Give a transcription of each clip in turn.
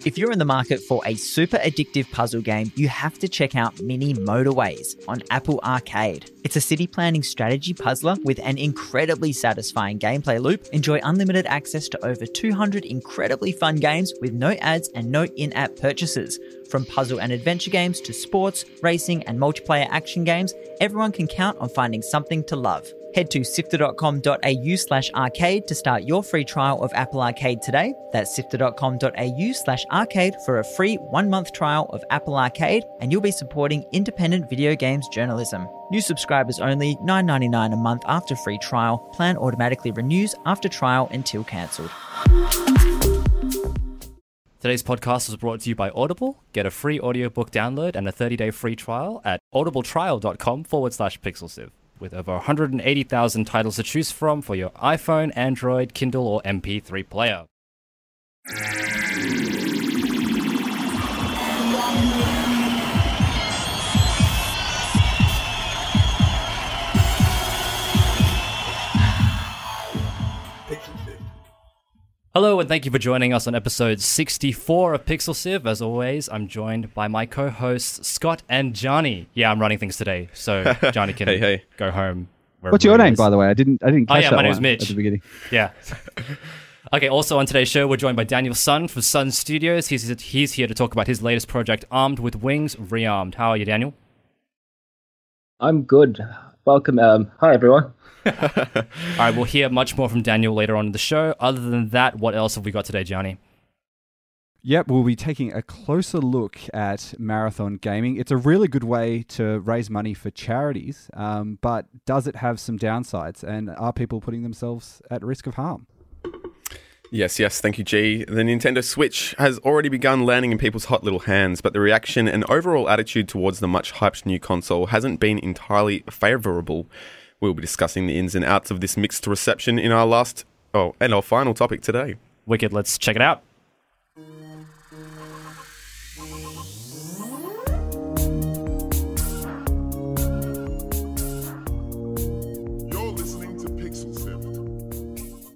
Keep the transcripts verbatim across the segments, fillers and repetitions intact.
If you're in the market for a super addictive puzzle game, you have to check out Mini Motorways on Apple Arcade. It's a city planning strategy puzzler with an incredibly satisfying gameplay loop. Enjoy unlimited access to over two hundred incredibly fun games with no ads and no in-app purchases. From puzzle and adventure games to sports, racing and multiplayer action games, everyone can count on finding something to love. Head to sifter.com.au slash arcade to start your free trial of Apple Arcade today. That's sifter.com.au slash arcade for a free one-month trial of Apple Arcade, and you'll be supporting independent video games journalism. New subscribers only, nine dollars and ninety-nine cents a month after free trial. Plan automatically renews after trial until cancelled. Today's podcast was brought to you by Audible. Get a free audiobook download and a thirty-day free trial at audibletrial.com forward slash pixelsive. With over one hundred eighty thousand titles to choose from for your iPhone, Android, Kindle, or M P three player. Hello, and thank you for joining us on episode sixty-four of Pixel Sieve. As always, I'm joined by my co-hosts, Scott and Johnny. Yeah, I'm running things today, so Johnny can hey, hey. go home. What's your name, by the way? I didn't I didn't catch oh, yeah, that my name's one Mitch. at the beginning. Yeah. Okay, also on today's show, we're joined by Daniel Sun from Sun Studios. He's, he's here to talk about his latest project, Armed with Wings, Rearmed. How are you, Daniel? I'm good. Welcome. Um, hi, everyone. All right, we'll hear much more from Daniel later on in the show. Other than that, what else have we got today, Johnny? Yep, we'll be taking a closer look at marathon gaming. It's a really good way to raise money for charities, um, but does it have some downsides? And are people putting themselves at risk of harm? Yes, yes, thank you, G. The Nintendo Switch has already begun landing in people's hot little hands, but the reaction and overall attitude towards the much-hyped new console hasn't been entirely favourable. We'll be discussing the ins and outs of this mixed reception in our last, oh, and our final topic today. Wicked, let's check it out. You're listening to Pixel Sieve.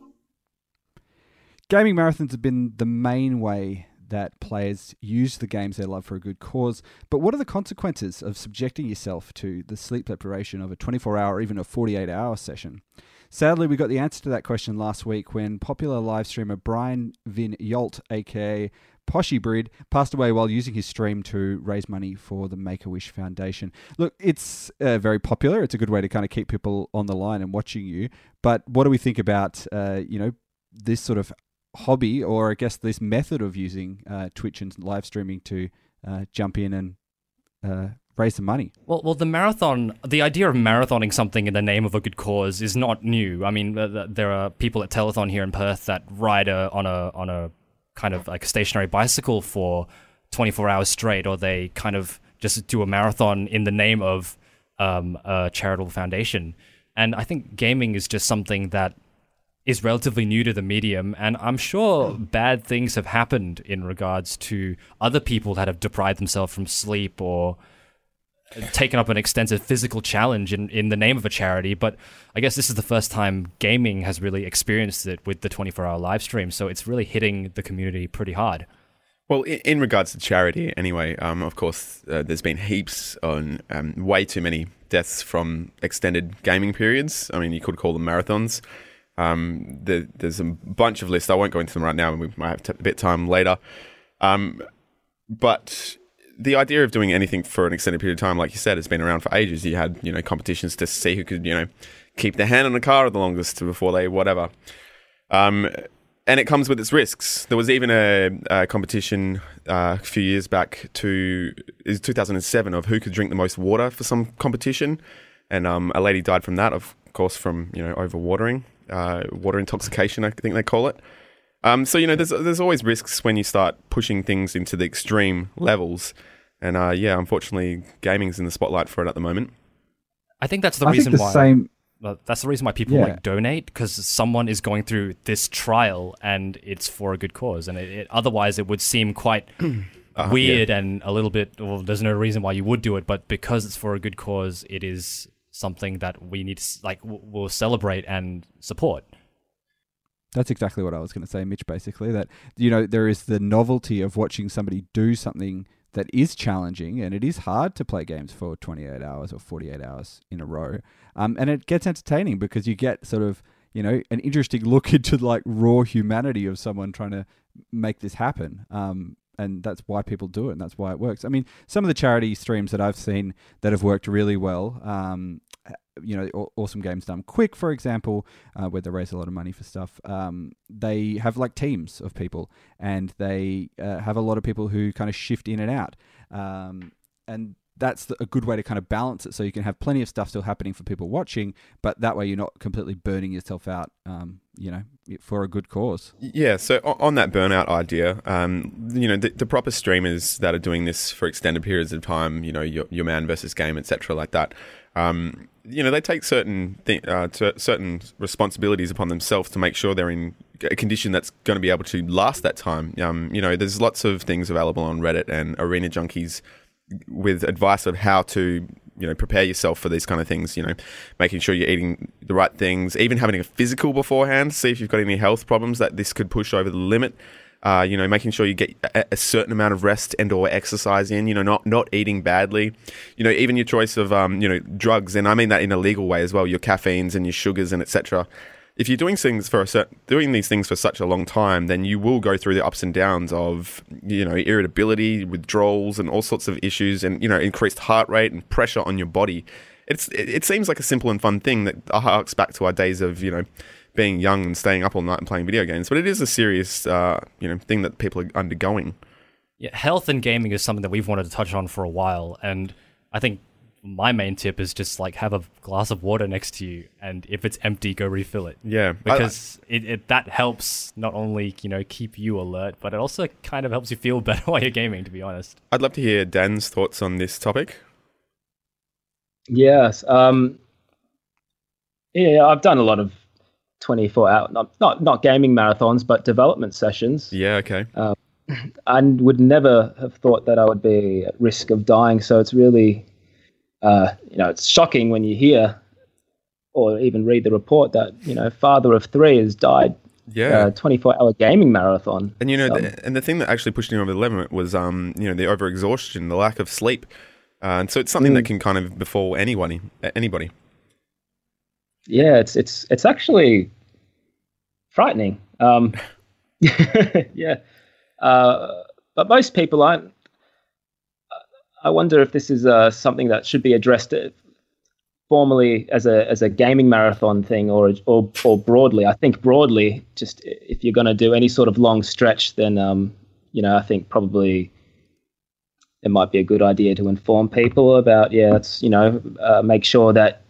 Gaming marathons have been the main way that players use the games they love for a good cause. But what are the consequences of subjecting yourself to the sleep deprivation of a twenty-four hour or even a forty-eight hour session? Sadly, we got the answer to that question last week when popular live streamer Brian Vin Yolt, aka Poshybrid, passed away while using his stream to raise money for the Make-A-Wish Foundation. Look, it's uh, very popular. It's a good way to kind of keep people on the line and watching you. But what do we think about, uh, you know, this sort of hobby, or I guess this method of using uh, Twitch and live streaming to uh, jump in and uh, raise some money? Well, well, the marathon, the idea of marathoning something in the name of a good cause is not new. I mean, uh, there are people at Telethon here in Perth that ride a, on a on a kind of like a stationary bicycle for twenty-four hours straight, or they kind of just do a marathon in the name of um, a charitable foundation. And I think gaming is just something that is relatively new to the medium, and I'm sure bad things have happened in regards to other people that have deprived themselves from sleep or taken up an extensive physical challenge in, in the name of a charity. But I guess this is the first time gaming has really experienced it with the twenty-four hour live stream, so it's really hitting the community pretty hard. Well, in, in regards to charity, anyway, um, of course, uh, there's been heaps on um, way too many deaths from extended gaming periods. I mean, you could call them marathons. Um, the, there's a bunch of lists. I won't go into them right now, and we might have t- a bit of time later. Um, but the idea of doing anything for an extended period of time, like you said, has been around for ages. You had, you know, competitions to see who could, you know, keep their hand on the car the longest before they whatever. Um, and it comes with its risks. There was even a, a competition uh, a few years back to is two thousand seven of who could drink the most water for some competition, and um, a lady died from that, of course, from you know overwatering. Uh, water intoxication, I think they call it. Um, so, you know, there's there's always risks when you start pushing things into the extreme levels. And, uh, yeah, unfortunately, gaming's in the spotlight for it at the moment. I think that's the I reason think the why... Same... Well, that's the reason why people Yeah. like donate, because someone is going through this trial and it's for a good cause. And it, it, otherwise, it would seem quite Uh, weird yeah. and a little bit... Well, there's no reason why you would do it, but because it's for a good cause, it is something that we need to, like, w- will celebrate and support. That's exactly what I was going to say, Mitch, basically, that, you know, there is the novelty of watching somebody do something that is challenging, and it is hard to play games for twenty-eight hours or forty-eight hours in a row. Um, and it gets entertaining because you get sort of, you know, an interesting look into like raw humanity of someone trying to make this happen. Um, and that's why people do it, and that's why it works. I mean, some of the charity streams that I've seen that have worked really well, um, you know, Awesome Games Done Quick, for example, uh, where they raise a lot of money for stuff. Um, they have like teams of people, and they uh, have a lot of people who kind of shift in and out. Um, and that's the, a good way to kind of balance it, so you can have plenty of stuff still happening for people watching, but that way you're not completely burning yourself out, um, you know, for a good cause. Yeah, so on that burnout idea, um, you know, the, the proper streamers that are doing this for extended periods of time, you know, your, your man versus game, et cetera, like that, um, you know, they take certain th- uh, t- certain responsibilities upon themselves to make sure they're in a condition that's going to be able to last that time. Um, you know, there's lots of things available on Reddit and Arena Junkies with advice of how to, you know, prepare yourself for these kind of things, you know, making sure you're eating the right things, even having a physical beforehand, see if you've got any health problems that this could push over the limit. Uh, you know, making sure you get a, a certain amount of rest and or exercise in, you know, not not eating badly. You know, even your choice of, um, you know, drugs, and I mean that in a legal way as well, your caffeines and your sugars and et cetera. If you're doing things for a certain, doing these things for such a long time, then you will go through the ups and downs of, you know, irritability, withdrawals, and all sorts of issues, and, you know, increased heart rate and pressure on your body. It's it, it seems like a simple and fun thing that harks back to our days of, you know, being young and staying up all night and playing video games, but it is a serious, uh, you know, thing that people are undergoing. Yeah, health and gaming is something that we've wanted to touch on for a while, and I think my main tip is just like have a glass of water next to you, and if it's empty, go refill it. Yeah, because I, it, it that helps not only, you know, keep you alert, but it also kind of helps you feel better while you're gaming, to be honest. I'd love to hear Dan's thoughts on this topic. Yes, um, yeah, I've done a lot of twenty-four hour, not, not not gaming marathons, but development sessions. Yeah, okay. Um, and would never have thought that I would be at risk of dying. So it's really, uh, you know, it's shocking when you hear or even read the report that, you know, father of three has died. Yeah, uh, twenty-four hour gaming marathon. And you know, so, the, and the thing that actually pushed him over the limit was, um, you know, the overexhaustion, the lack of sleep, uh, and so it's something mm. that can kind of befall anybody. Anybody. Yeah, it's it's it's actually frightening. Um, yeah, uh, but most people aren't. I wonder if this is uh, something that should be addressed formally as a as a gaming marathon thing, or or or broadly. I think broadly, just if you're going to do any sort of long stretch, then um, you know, I think probably it might be a good idea to inform people about. Yeah, it's, you know, uh, make sure that.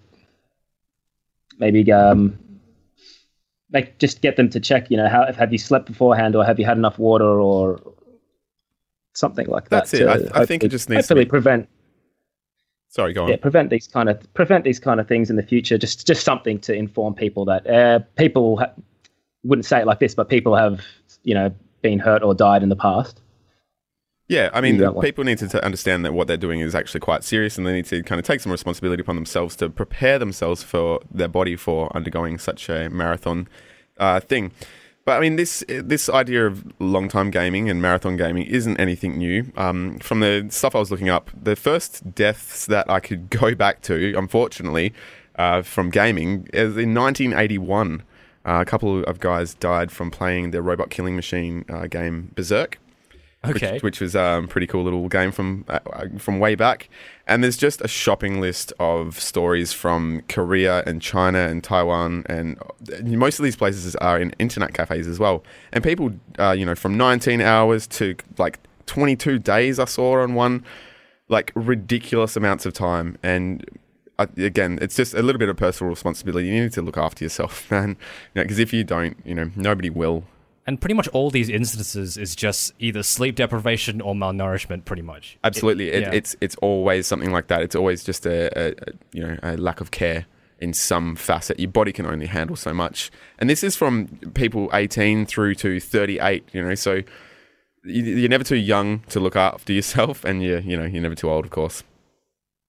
Maybe um, like just get them to check, you know, how have you slept beforehand, or have you had enough water, or something like that. That's it. I, th- I think it just needs to be... prevent. Sorry, go on. Yeah, prevent these kind of prevent these kind of things in the future. Just just something to inform people that uh, people ha- wouldn't say it like this, but people have, you know, been hurt or died in the past. Yeah, I mean, people need to t- understand that what they're doing is actually quite serious, and they need to kind of take some responsibility upon themselves to prepare themselves for their body for undergoing such a marathon uh, thing. But I mean, this this idea of long-time gaming and marathon gaming isn't anything new. Um, from the stuff I was looking up, the first deaths that I could go back to, unfortunately, uh, from gaming, is in nineteen eighty-one. Uh, a couple of guys died from playing the Robot Killing Machine uh, game Berserk. Okay. Which, which was a um, pretty cool little game from uh, from way back. And there's just a shopping list of stories from Korea and China and Taiwan, and most of these places are in internet cafes as well. And people, uh, you know, from nineteen hours to like twenty-two days I saw on one, like ridiculous amounts of time. And uh, again, it's just a little bit of personal responsibility. You need to look after yourself, man. Because you know, if you don't, you know, nobody will. And pretty much all these instances is just either sleep deprivation or malnourishment, pretty much. Absolutely, it, yeah. it's it's always something like that. It's always just a, a, a you know a lack of care in some facet. Your body can only handle so much, and this is from people eighteen through to thirty-eight. You know, so you're never too young to look after yourself, and you're you know you're never too old, of course.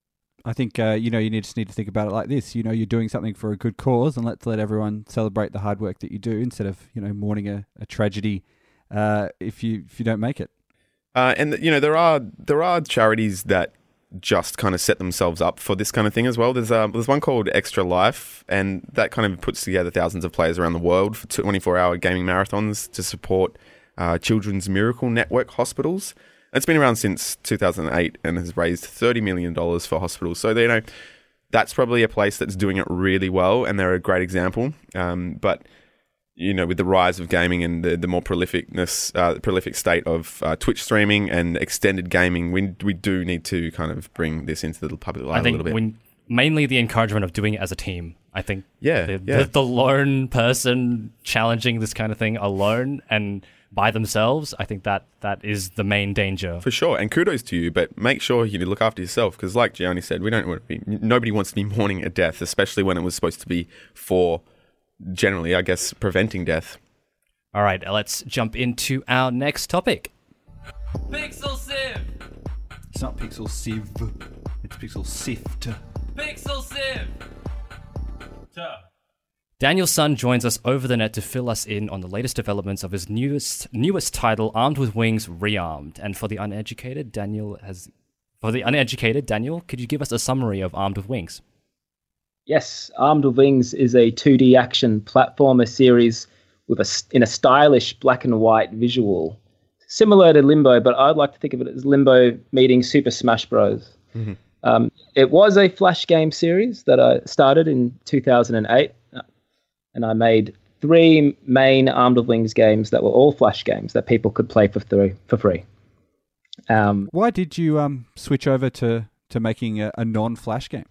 I think uh, you know you need, just need to think about it like this. You know, you're doing something for a good cause, and let's let everyone celebrate the hard work that you do instead of you know mourning a, a tragedy uh, if you if you don't make it. Uh, and you know there are there are charities that just kind of set themselves up for this kind of thing as well. There's uh, there's one called Extra Life, and that kind of puts together thousands of players around the world for twenty-four hour gaming marathons to support uh, Children's Miracle Network hospitals. It's been around since two thousand eight and has raised thirty million dollars for hospitals. So, you know, that's probably a place that's doing it really well, and they're a great example. Um, but, you know, with the rise of gaming and the, the more prolificness, uh, prolific state of uh, Twitch streaming and extended gaming, we we do need to kind of bring this into the public light I a think little bit. when, mainly the encouragement of doing it as a team. I think Yeah, the, yeah. the, the lone person challenging this kind of thing alone and by themselves, I think that that is the main danger. For sure, and kudos to you, but make sure you look after yourself because, like Gianni said, we don't want to be. Nobody wants to be mourning a death, especially when it was supposed to be for, generally, I guess, preventing death. All right, let's jump into our next topic. Pixel Sieve! It's not Pixel Sieve, it's Pixel Sift. Pixel Sieve! Tuh. Daniel Sun joins us over the net to fill us in on the latest developments of his newest newest title, Armed with Wings: Rearmed. And for the uneducated, Daniel has for the uneducated, Daniel, could you give us a summary of Armed with Wings? Yes, Armed with Wings is a two D action platformer series with a in a stylish black and white visual, similar to Limbo, but I'd like to think of it as Limbo meeting Super Smash Bros. Mm-hmm. Um, it was a Flash game series that I started in two thousand eight. And I made three main Armed with Wings games that were all Flash games that people could play for three, for free. Um, Why did you um, switch over to, to making a, a non-Flash game?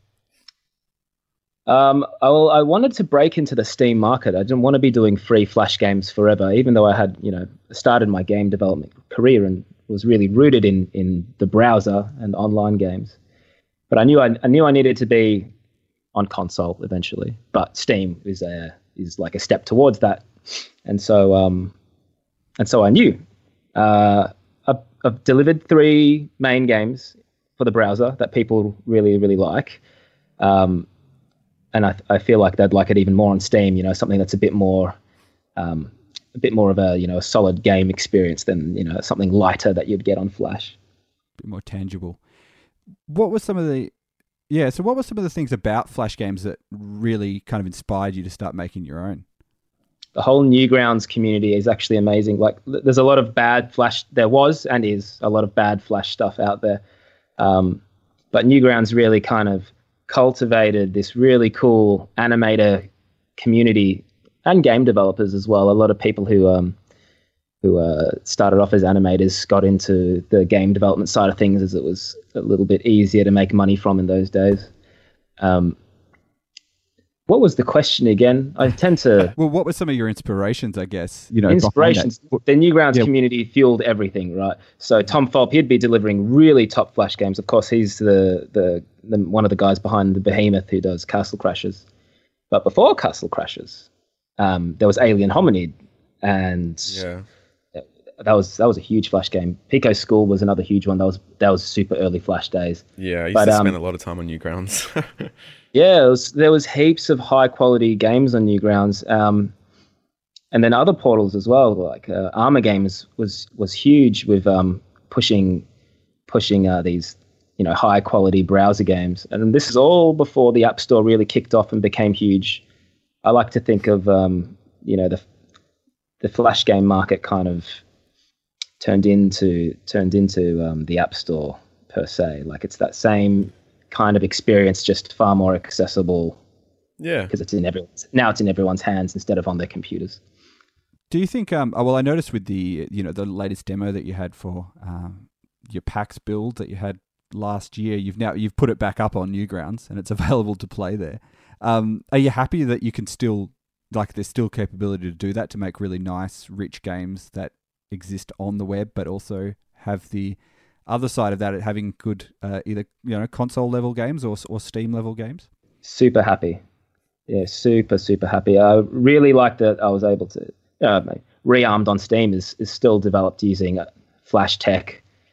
um, I, I wanted to break into the Steam market. I didn't want to be doing free Flash games forever, even though I had, you know, started my game development career and was really rooted in in the browser and online games. But I knew I, I knew I needed to be on console eventually. But Steam is a is like a step towards that, and so um, and so I knew. Uh, I've, I've delivered three main games for the browser that people really really like, um, and I I feel like they'd like it even more on Steam. You know, something that's a bit more, um, a bit more of a you know a solid game experience than you know something lighter that you'd get on Flash. A bit more tangible. What were some of the Yeah, so what were some of the things about Flash games that really kind of inspired you to start making your own? The whole Newgrounds community is actually amazing. Like, there's a lot of bad Flash, there was and is a lot of bad Flash stuff out there. Um, but Newgrounds really kind of cultivated this really cool animator community and game developers as well. A lot of people who um, who uh, started off as animators got into the game development side of things as it was a little bit easier to make money from in those days. Um, what was the question again? I tend to... Well, what were some of your inspirations, I guess? You know, Inspirations. behind that? The Newgrounds Yeah. community fueled everything, right? So Tom Fulp, he'd be delivering really top Flash games. Of course, he's the, the, the one of the guys behind the behemoth who does Castle Crashers. But before Castle Crashers, um, there was Alien Hominid, and... Yeah. That was that was a huge Flash game. Pico School was another huge one. That was that was super early Flash days. Yeah, I used But, to um, spend a lot of time on Newgrounds. Yeah, it was, there was heaps of high quality games on Newgrounds, um, and then other portals as well. Like uh, Armor Games was was huge with um, pushing pushing uh, these you know high quality browser games. And this is all before the App Store really kicked off and became huge. I like to think of um, you know the the Flash game market kind of turned into turned into um, the App Store per se. Like it's that same kind of experience, just far more accessible. Yeah, because it's in everyone's now. It's in everyone's hands instead of on their computers. Do you think? Um, oh, well, I noticed with the you know the latest demo that you had for um, your PAX build that you had last year, you've now you've put it back up on Newgrounds and it's available to play there. Um, are you happy that you can still like there's still capability to do that, to make really nice, rich games that exist on the web, but also have the other side of that, having good uh, either you know console level games or or Steam level games? Super happy, yeah, super super happy. I really like that I was able to. Uh, Rearmed on Steam is is still developed using Flash tech,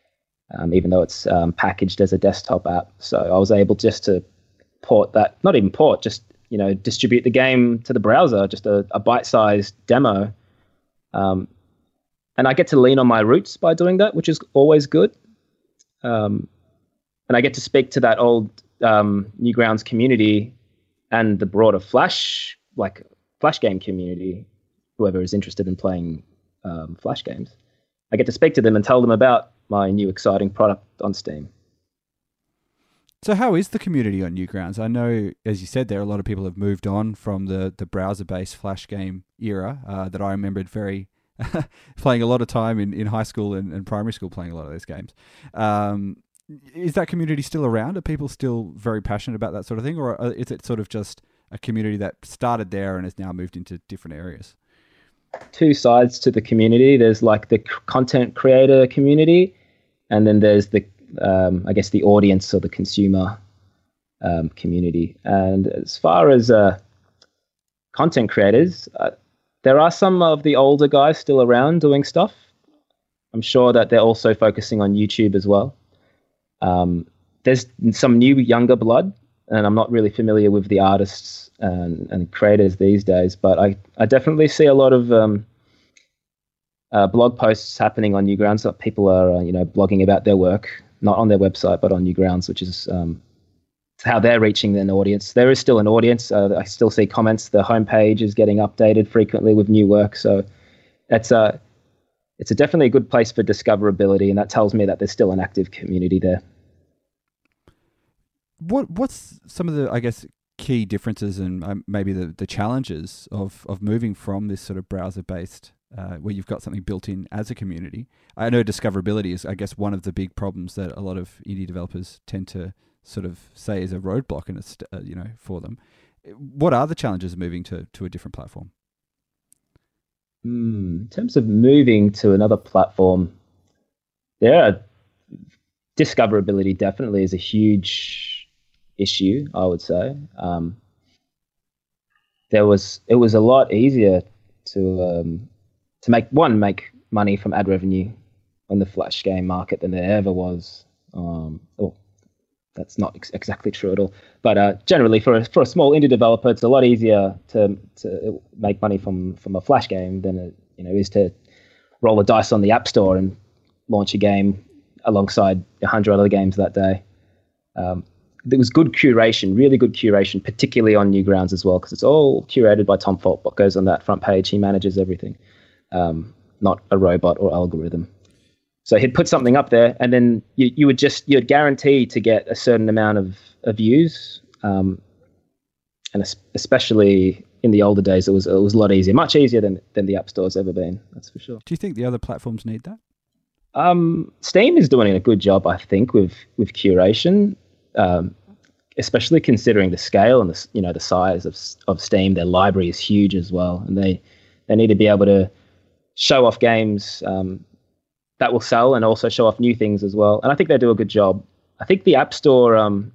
um, even though it's um, packaged as a desktop app. So I was able just to port that, not even port, just you know distribute the game to the browser, just a, a bite-sized demo. Um, and I get to lean on my roots by doing that, which is always good. Um, and I get to speak to that old um, Newgrounds community and the broader Flash, like Flash game community, whoever is interested in playing um, Flash games. I get to speak to them and tell them about my new exciting product on Steam. So how is the community on Newgrounds? I know, as you said there, a lot of people have moved on from the, the browser-based Flash game era uh, that I remembered very playing a lot of time in, in high school and, and primary school playing a lot of those games. Um, is that community still around? Are people still very passionate about that sort of thing? Or is it sort of just a community that started there and has now moved into different areas? Two sides to the community. There's like the content creator community, and then there's the, um, I guess, the audience or the consumer um, community. And as far as uh, content creators, uh, there are some of the older guys still around doing stuff. I'm sure that they're also focusing on YouTube as well. Um, there's some new younger blood, and I'm not really familiar with the artists and, and creators these days, but I, I definitely see a lot of um, uh, blog posts happening on Newgrounds that people are uh, you know blogging about their work, not on their website, but on Newgrounds, which is um, how they're reaching an audience. There is still an audience. Uh, I still see comments. The homepage is getting updated frequently with new work. So it's a, it's a definitely a good place for discoverability, and that tells me that there's still an active community there. What What's some of the, I guess, key differences and um, maybe the, the challenges of, of moving from this sort of browser-based, uh, where you've got something built in as a community? I know discoverability is, I guess, one of the big problems that a lot of indie developers tend to sort of say is a roadblock in a st- uh, you know for them. What are the challenges of moving to to a different platform? Mm, in terms of moving to another platform, there are discoverability definitely is a huge issue, I would say. Um, there was it was a lot easier to um, to make one make money from ad revenue on the Flash game market than there ever was. Um, or, That's not ex- exactly true at all. But uh, generally, for a, for a small indie developer, it's a lot easier to to make money from, from a Flash game than it you know is to roll a dice on the App Store and launch a game alongside a hundred other games that day. Um, there was good curation, really good curation, particularly on Newgrounds as well, because it's all curated by Tom Fault. What goes on that front page, he manages everything, um, not a robot or algorithm. So he'd put something up there, and then you, you would just you'd guarantee to get a certain amount of, of views, um, and especially in the older days, it was it was a lot easier, much easier than than the App Store's ever been. That's for sure. Do you think the other platforms need that? Um, Steam is doing a good job, I think, with with curation, um, especially considering the scale and the you know the size of of Steam. Their library is huge as well, and they they need to be able to show off games. Um, that will sell and also show off new things as well. And I think they do a good job. I think the App Store, um,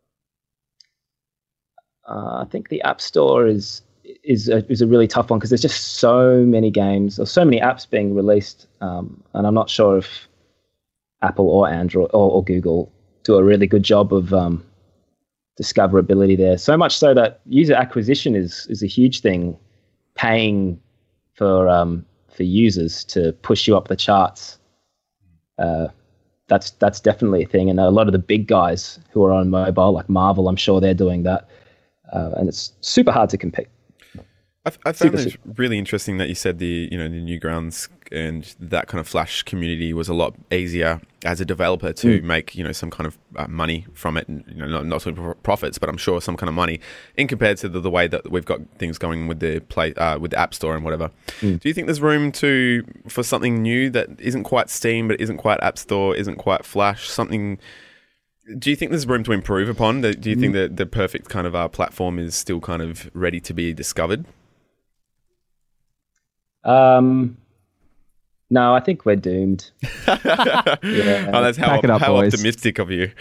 uh, I think the App Store is is a, is a really tough one because there's just so many games or so many apps being released. Um, and I'm not sure if Apple or Android or, or Google do a really good job of um, discoverability there. So much so that user acquisition is is a huge thing, paying for um, for users to push you up the charts. Uh, that's that's definitely a thing, and a lot of the big guys who are on mobile, like Marvel, I'm sure they're doing that, uh, and it's super hard to compete. I, I found super, it super. really interesting that you said the you know the Newgrounds and that kind of Flash community was a lot easier as a developer to mm. make you know some kind of uh, money from it, and you know not not sort of profits, but I'm sure some kind of money in compared to the, the way that we've got things going with the play uh, with the App Store and whatever. Mm. Do you think there's room to for something new that isn't quite Steam, but isn't quite App Store, isn't quite Flash? Something. Do you think there's room to improve upon? Do you mm. think that the perfect kind of uh, platform is still kind of ready to be discovered? Um, no, I think we're doomed. yeah. Oh, that's how, up, how boys. optimistic of you.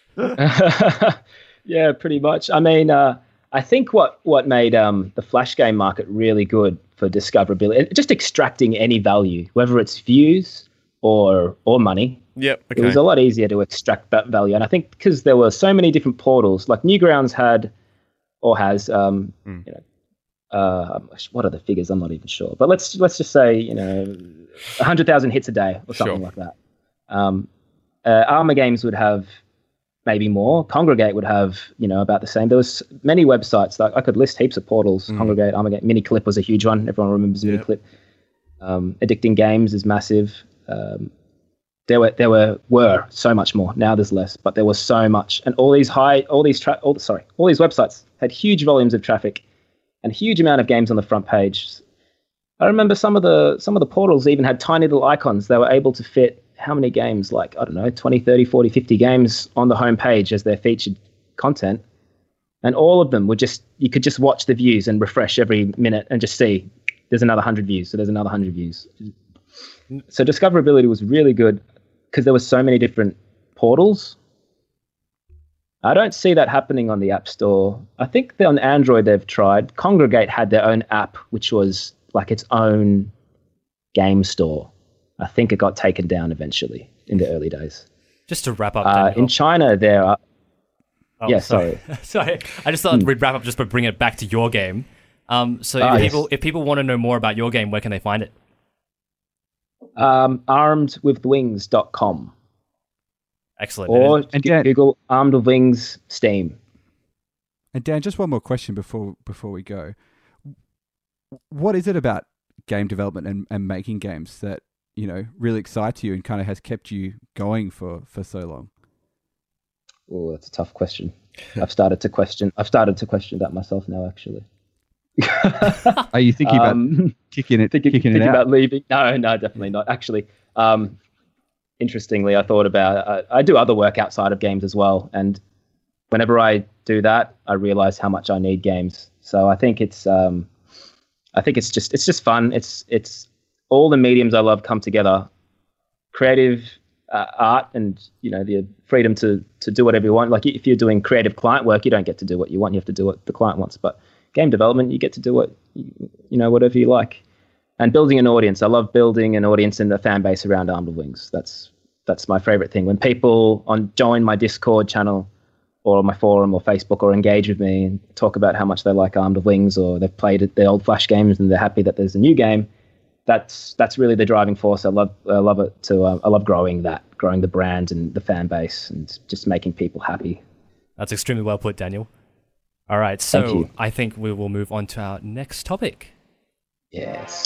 Yeah, pretty much. I mean, uh, I think what, what made um, the Flash game market really good for discoverability, just extracting any value, whether it's views or or money, Yep. It was Okay. a lot easier to extract that value. And I think because there were so many different portals, like Newgrounds had or has, um, Mm. you know, uh, what are the figures? I'm not even sure. But let's let's just say, you know, one hundred thousand hits a day or something Sure. like that. Um, uh, Armor Games would have maybe more. Congregate would have, you know, about the same. There was many websites that I could list heaps of portals. Mm. Congregate, Armor Game, Miniclip was a huge one. Everyone remembers Yep. Miniclip. Um, Addicting Games is massive. Um, there were there were were so much more. Now there's less, but there was so much, and all these high, all these tra- all sorry, all these websites had huge volumes of traffic, and huge amount of games on the front page. I remember some of the some of the portals even had tiny little icons. They were able to fit how many games, like I don't know, twenty, thirty, forty, fifty games on the home page as their featured content, and all of them were just you could just watch the views and refresh every minute and just see there's another hundred views, so there's another hundred views. So discoverability was really good because there were so many different portals. I don't see that happening on the App Store. I think that on Android they've tried. Congregate had their own app, which was like its own game store. I think it got taken down eventually in the early days. Just to wrap up, Uh, Daniel. in China, there are... Oh, yeah, sorry. sorry. I just thought we'd wrap up just by bringing it back to your game. Um, so Ah, if yes. people if people want to know more about your game, where can they find it? Um, armed with wings dot com Excellent. or And g- Dan- Google Armed with Wings Steam. And Dan, just one more question before before we go. What is it about game development and, and making games that, you know, really excites you and kind of has kept you going for, for so long? Oh, that's a tough question. I've started to question. I've started to question that myself now. Actually, Are you thinking about um, kicking it, thinking, kicking thinking it out? about leaving. No, no, definitely not. Actually, um, interestingly, I thought about. Uh, I do other work outside of games as well, and whenever I do that, I realize how much I need games. So I think it's. Um, I think it's just it's just fun. It's it's all the mediums I love come together. Creative uh, art and, you know, the freedom to to do whatever you want. Like if you're doing creative client work, you don't get to do what you want. You have to do what the client wants. But game development, you get to do what you, you know, whatever you like. And building an audience. I love building an audience and the fan base around Armed with Wings. That's that's my favorite thing. When people on join my Discord channel or my forum or Facebook or engage with me and talk about how much they like Armed with Wings or they've played the old Flash games and they're happy that there's a new game, that's that's really the driving force. I love I love it to uh, I love growing that, growing the brand and the fan base and just making people happy. That's extremely well put, Daniel. All right, Thank so you. I think we will move on to our next topic. Yes.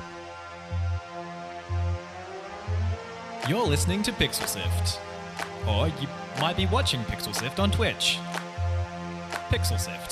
You're listening to Pixel Sift. Or you might be watching Pixel Sift on Twitch. Pixel Sift.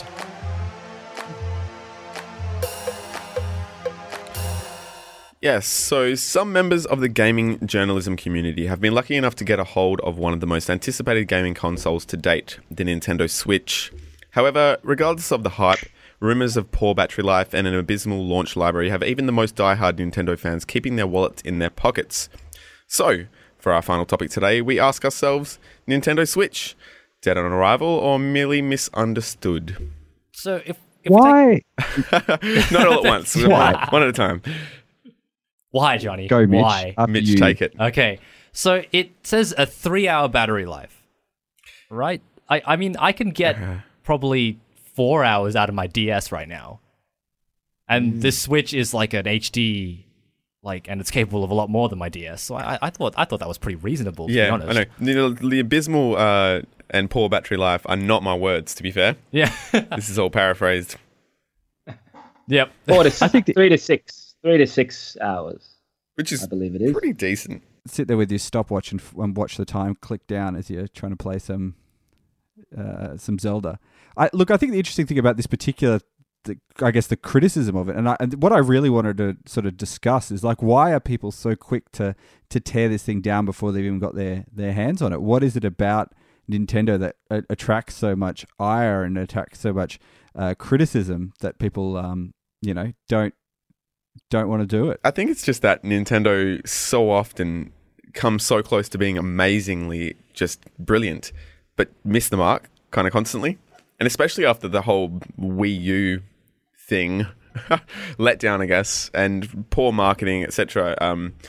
Yes, so some members of the gaming journalism community have been lucky enough to get a hold of one of the most anticipated gaming consoles to date, the Nintendo Switch. However, regardless of the hype, rumours of poor battery life and an abysmal launch library have even the most diehard Nintendo fans keeping their wallets in their pockets. So, for our final topic today, we ask ourselves, Nintendo Switch, dead on arrival or merely misunderstood? So if, if we take- Why? Not all at once, one one at a time. why, Johnny? Go, Mitch. Why? After Mitch, you. take it. Okay, so it says a three-hour battery life, right? I, I mean, I can get probably four hours out of my D S right now, and this Switch is like an H D, like, and it's capable of a lot more than my D S. So I, I thought, I thought that was pretty reasonable. To be Yeah, honest. I know. The, the abysmal uh, and poor battery life are not my words, to be fair. Yeah. This is all paraphrased. Yep. Four to I think the- three to six. Three to six hours, Which is I believe it is. pretty decent. Sit there with your stopwatch and, f- and watch the time click down as you're trying to play some uh, some Zelda. I look. I think the interesting thing about this particular, the, I guess, the criticism of it, and, I, and what I really wanted to sort of discuss is like, why are people so quick to to tear this thing down before they've even got their their hands on it? What is it about Nintendo that uh, attracts so much ire and attracts so much uh, criticism that people, um, you know, don't. don't want to do it? I think it's just that Nintendo so often comes so close to being amazingly just brilliant, but miss the mark kind of constantly. And especially after the whole Wii U thing, let down, I guess, and poor marketing, et cetera. Um,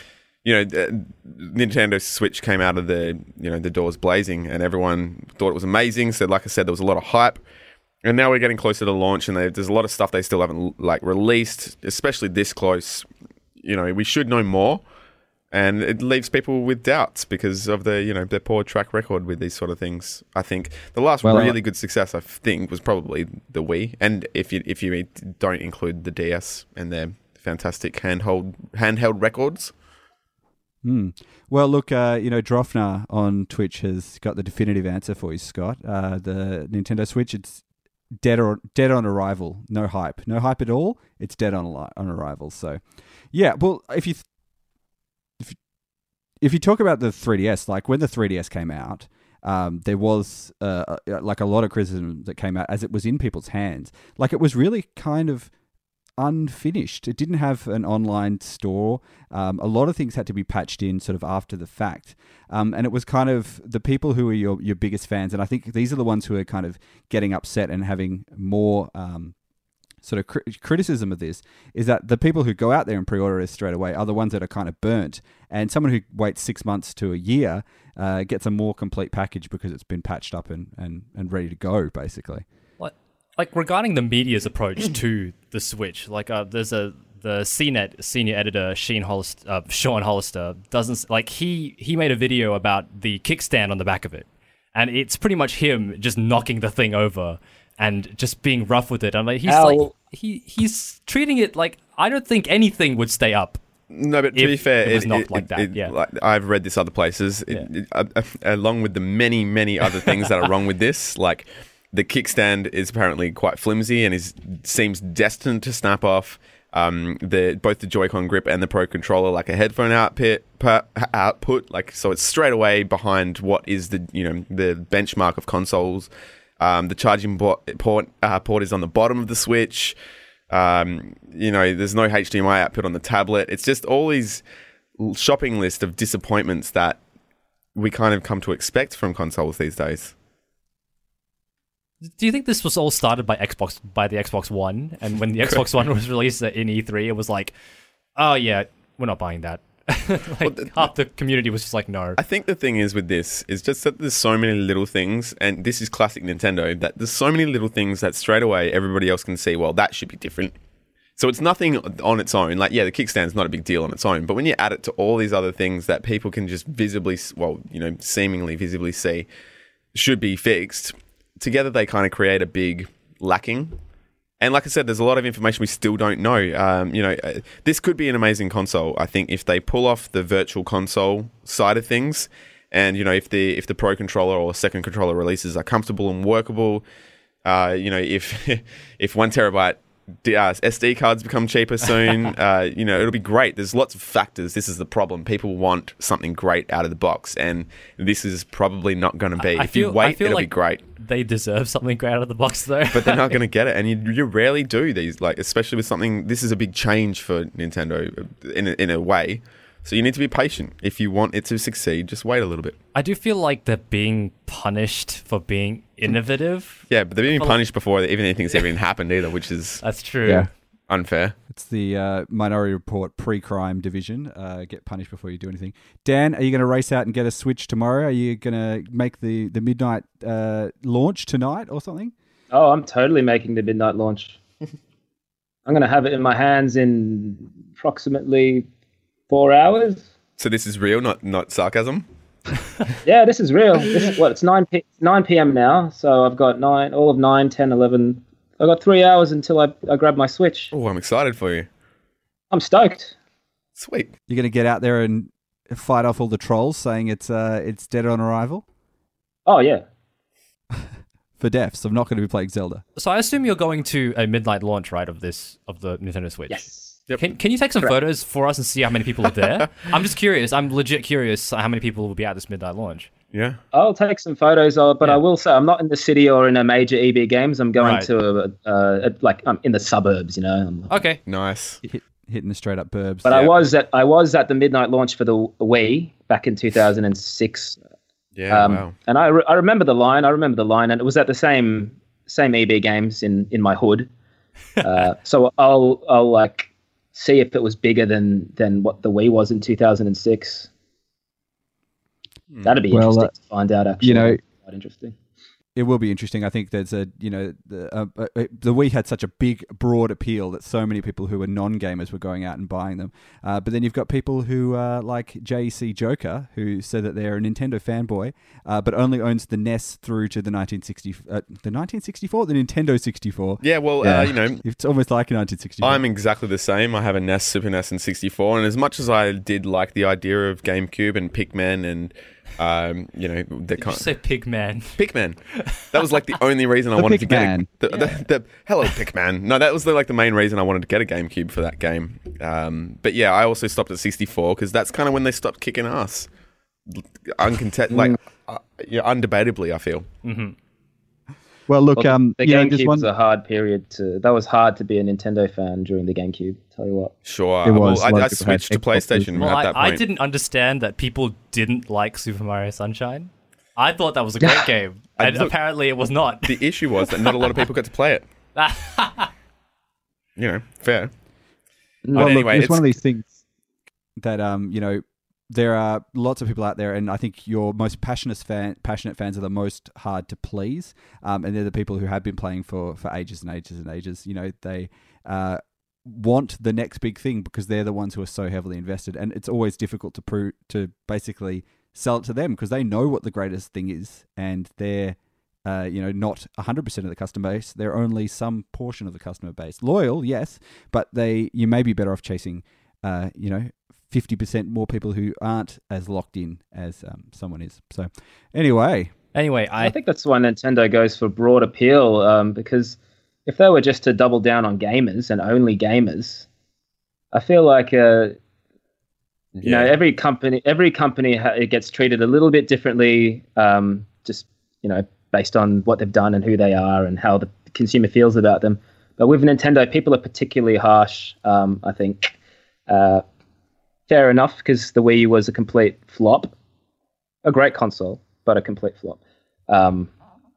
you know, the, Nintendo Switch came out of the, you know, the doors blazing, and everyone thought it was amazing. So, like I said, there was a lot of hype, and now we're getting closer to launch, and they, there's a lot of stuff they still haven't like released, especially this close. You know, we should know more, and it leaves people with doubts because of the, you know, their poor track record with these sort of things. I think the last Well, really uh, good success, I think, was probably the Wii, and if you if you don't include the D S and their fantastic handheld handheld records. Hmm. Well, look, uh, you know, Drofner on Twitch has got the definitive answer for you, Scott. Uh, the Nintendo Switch, it's dead or dead on arrival. No hype, no hype at all. It's dead on ali- on arrival. So, yeah. Well, if you th- if you, if you talk about the three D S, like when the three D S came out, um, there was uh, like a lot of criticism that came out as it was in people's hands. Like it was really kind of unfinished. It didn't have an online store. Um, a lot of things had to be patched in sort of after the fact. Um, and it was kind of the people who are your, your biggest fans. And I think these are the ones who are kind of getting upset and having more um, sort of cri- criticism of this, is that the people who go out there and pre-order this straight away are the ones that are kind of burnt. And someone who waits six months to a year uh, gets a more complete package because it's been patched up and, and, and ready to go, basically. Like regarding the media's approach to the Switch, like uh, there's a the C net senior editor Sheen Hollister, uh, Sean Hollister doesn't like he he made a video about the kickstand on the back of it, and it's pretty much him just knocking the thing over and just being rough with it. I'm like he's Ow. like he he's treating it like I don't think anything would stay up. No, but to If be fair, it was not like that, yeah. like, I've read this other places, it, Yeah. it, uh, uh, along with the many, many other things that are wrong with this. Like the kickstand is apparently quite flimsy and is seems destined to snap off. Um, the both the Joy-Con grip and the Pro Controller, like a headphone output, per, output, like so it's straight away behind what is the you know the benchmark of consoles. Um, the charging bo- port uh, port is on the bottom of the Switch. Um, you know, there's no H D M I output on the tablet. It's just all these shopping list of disappointments that we kind of come to expect from consoles these days. Do you think this was all started by Xbox by the Xbox One? And when the Xbox One was released in E three, it was like, oh yeah, we're not buying that. like Well, the- half the community was just like, no. I think the thing is with this is just that there's so many little things, and this is classic Nintendo, that there's so many little things that straight away everybody else can see, well, that should be different. So it's nothing on its own. Like, yeah, the kickstand's not a big deal on its own, but when you add it to all these other things that people can just visibly, well, you know, seemingly visibly see should be fixed, together they kind of create a big lacking. And like I said, there's a lot of information we still don't know. Um, you know, uh, this could be an amazing console, I think, if they pull off the virtual console side of things, and you know, if the if the Pro Controller or second controller releases are comfortable and workable. Uh, you know, if if one terabyte D- uh, S D cards become cheaper soon, uh, you know, it'll be great. There's lots of factors. This is the problem. People want something great out of the box, and this is probably not going to be. I if feel- you wait, I feel it'll like be great. They deserve something great out of the box, though. But they're not going to get it, and you, you rarely do these. Like, especially with something. This is a big change for Nintendo in a, in a way. So you need to be patient. If you want it to succeed, just wait a little bit. I do feel like they're being punished for being innovative. Yeah, but they're being Well- punished before even anything's ever even happened either, which is That's true. Yeah. unfair. It's the uh, Minority Report pre-crime division. Uh, get punished before you do anything. Dan, are you going to race out and get a Switch tomorrow? Are you going to make the, the midnight uh, launch tonight or something? Oh, I'm totally making the midnight launch. I'm going to have it in my hands in approximately four hours. So this is real, not not sarcasm. Yeah, this is real. This is what it's nine p nine p.m. now, so I've got nine, all of nine, ten, eleven. I've got three hours until I, I grab my Switch. Oh, I'm excited for you. I'm stoked. Sweet. You're going to get out there and fight off all the trolls saying it's uh, it's dead on arrival? Oh yeah. For deafs, I'm not going to be playing Zelda. So I assume you're going to a midnight launch, right, of this of the Nintendo Switch. Yes. Yep. Can, can you take some Correct. photos for us and see how many people are there? I'm just curious. I'm legit curious how many people will be at this midnight launch. Yeah. I'll take some photos, of, but Yeah. I will say I'm not in the city or in a major E B Games. I'm going Right. to a, a, a, like I'm in the suburbs, you know. I'm- Okay. Nice. Hit, hitting the straight up burbs. But I Yeah. was at I was at the midnight launch for the Wii back in two thousand six. Yeah. Um, wow. And I, re- I remember the line. I remember the line, and it was at the same same E B Games in, in my hood. Uh, so I'll I'll like see if it was bigger than than what the Wii was in two thousand six. That'd be Well, interesting uh, to find out. Actually, you know, quite interesting. It will be interesting. I think there's a, you know, the, uh, uh, the Wii had such a big, broad appeal that so many people who were non-gamers were going out and buying them. Uh, but then you've got people who uh, like J E C Joker, who said that they're a Nintendo fanboy, uh, but only owns the N E S through to the nineteen sixty, uh, the nineteen sixty-four, the Nintendo sixty-four. Yeah, well, Uh, you know, it's almost like a nineteen sixty-four. I'm exactly the same. I have a N E S, Super N E S, and sixty-four, and as much as I did like the idea of GameCube and Pikmin and Um, you know, the Did you say Pigman? Pikmin. That was like the only reason I The wanted to get Pikman. a, the, Yeah. the, the hello Pikman. No, that was the, like the main reason I wanted to get a GameCube for that game. Um, but yeah, I also stopped at sixty-four because that's kind of when they stopped kicking ass. Uncontest, like uh, yeah, undebatably, I feel. Mm-hmm. Well, look, Well, um, the you know, GameCube there's one. was a hard period to. That was hard to be a Nintendo fan during the GameCube. Tell you what. Sure. It was. Well, A lot I, I of people had switched to Xboxes. PlayStation Well, at I, that point. I didn't understand that people didn't like Super Mario Sunshine. I thought that was a great game, I and look- apparently it was not. The issue was that not a lot of people got to play it. You know, fair. Well, look, anyway, it's, it's- one of these things that um, you know, there are lots of people out there, and I think your most passionate fan, passionate fans are the most hard to please. Um, and they're the people who have been playing for, for ages and ages and ages. You know, they uh, want the next big thing because they're the ones who are so heavily invested, and it's always difficult to prove to basically sell it to them because they know what the greatest thing is, and they're uh, you know, not one hundred percent of the customer base. They're only some portion of the customer base. Loyal, yes, but they you may be better off chasing, uh, you know, fifty percent more people who aren't as locked in as um, someone is. So anyway, Anyway, I I think that's why Nintendo goes for broad appeal, um, because if they were just to double down on gamers and only gamers, I feel like uh, you know every company every company ha- it gets treated a little bit differently, um, just you know based on what they've done and who they are and how the consumer feels about them. But with Nintendo, people are particularly harsh. Um, I think uh, fair enough because the Wii U was a complete flop, a great console, but a complete flop. Um,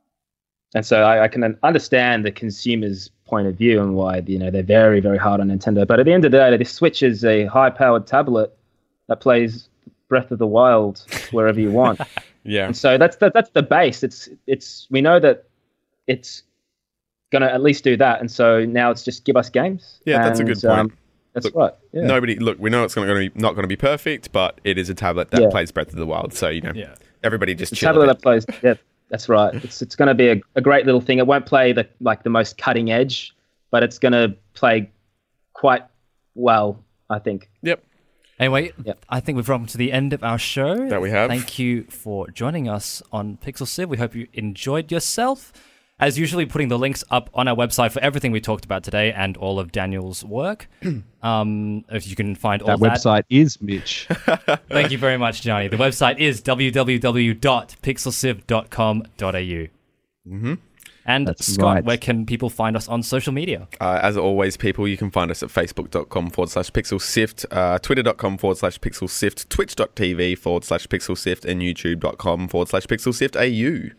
and so I, I can understand the consumer's point of view and why you know they're very, very hard on Nintendo. But at the end of the day, the Switch is a high-powered tablet that plays Breath of the Wild wherever you want. Yeah. And so that's that, that's the base. It's it's we know that it's going to at least do that. And so now it's just give us games. Yeah, that's a And, good point. Um, that's Look, right. Yeah. Nobody look. We know it's going to be not going to be perfect, but it is a tablet that Yeah. plays Breath of the Wild. So you know, yeah. everybody just The chill. tablet a that bit. plays. Yeah, that's right. It's it's going to be a, a great little thing. It won't play the like the most cutting edge, but it's going to play quite well, I think. Yep. Anyway, Yep. I think we've come to the end of our show. That we have. Thank you for joining us on Pixel Civ. We hope you enjoyed yourself. As usually, putting the links up on our website for everything we talked about today and all of Daniel's work. um, if you can find all that that. website is Mitch. Thank you very much, Johnny. The website is w w w dot pixel civ dot com dot a u. Mm-hmm. And That's Scott, right. where can people find us on social media? Uh, as always, people, you can find us at facebook.com forward slash pixelsift, uh, twitter.com forward slash pixelsift, twitch.tv forward slash pixelsift, and youtube.com forward slash pixelsift AU.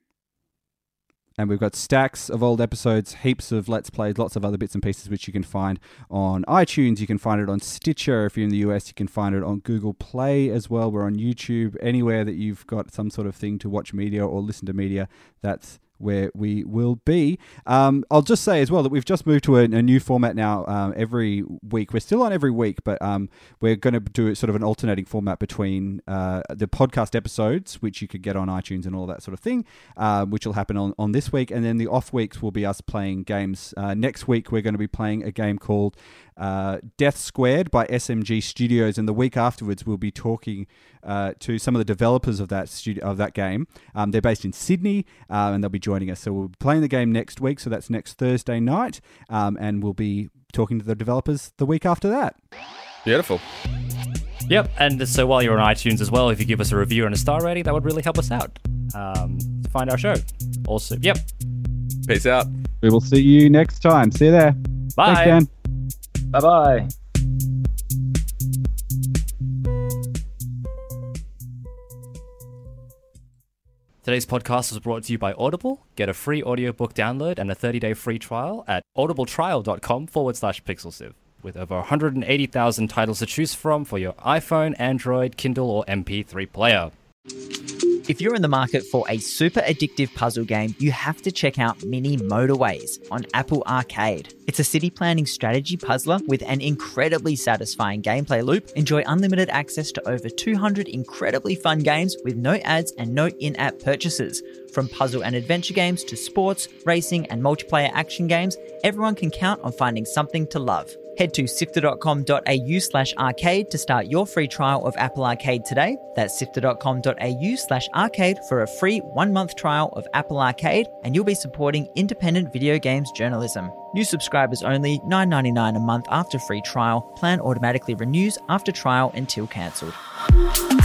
And we've got stacks of old episodes, heaps of Let's Plays, lots of other bits and pieces which you can find on iTunes. You can find it on Stitcher. If you're in the U S, you can find it on Google Play as well. We're on YouTube. Anywhere that you've got some sort of thing to watch media or listen to media, that's where we will be. Um, I'll just say as well that we've just moved to a, a new format now um, every week. We're still on every week, but um, we're going to do sort of an alternating format between uh, the podcast episodes, which you could get on iTunes and all that sort of thing, uh, which will happen on, on this week. And then the off weeks will be us playing games. Uh, next week, we're going to be playing a game called uh, Death Squared by S M G Studios. And the week afterwards, we'll be talking uh, to some of the developers of that studio, of that game. Um, they're based in Sydney, uh, and they'll be joining us. So we'll be playing the game next week. So that's next Thursday night. Um, and we'll be talking to the developers the week after that. Beautiful. Yep, and so while you're on iTunes as well, if you give us a review and a star rating, that would really help us out um, to find our show. Also, yep. Peace out. We will see you next time. See you there. Bye. Thanks, Dan. Bye bye. Today's podcast was brought to you by Audible. Get a free audiobook download and a thirty-day free trial at audibletrial.com forward slash pixelsiv. with over one hundred eighty thousand titles to choose from for your iPhone, Android, Kindle, or M P three player. If you're in the market for a super addictive puzzle game, you have to check out Mini Motorways on Apple Arcade. It's a city planning strategy puzzler with an incredibly satisfying gameplay loop. Enjoy unlimited access to over two hundred incredibly fun games with no ads and no in-app purchases. From puzzle and adventure games to sports, racing, and multiplayer action games, everyone can count on finding something to love. Head to sifter.com.au slash arcade to start your free trial of Apple Arcade today. That's sifter.com.au slash arcade for a free one-month trial of Apple Arcade, and you'll be supporting independent video games journalism. New subscribers only, nine dollars and ninety-nine cents a month after free trial. Plan automatically renews after trial until cancelled.